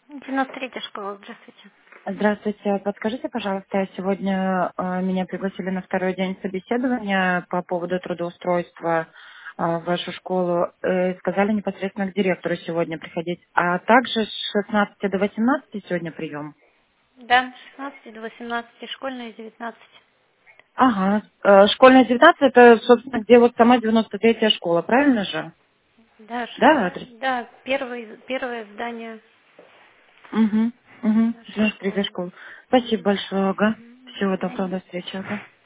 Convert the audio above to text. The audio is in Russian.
93-я школа, здравствуйте. Здравствуйте. Подскажите, пожалуйста, сегодня меня пригласили на второй день собеседования по поводу трудоустройства в вашу школу. Сказали непосредственно к директору сегодня приходить. А также с 16 до 18 сегодня прием. Да, с 16 до 18, школьная 19. Ага. Школьная 19 это, собственно, где вот сама 93-я школа, правильно же? Да, Да, адрес? да, первое здание Угу. Угу. нашей 93-я школы. школа. Спасибо большое, ага. Мгм, до Всего доброго, свидания. до встречи, ага.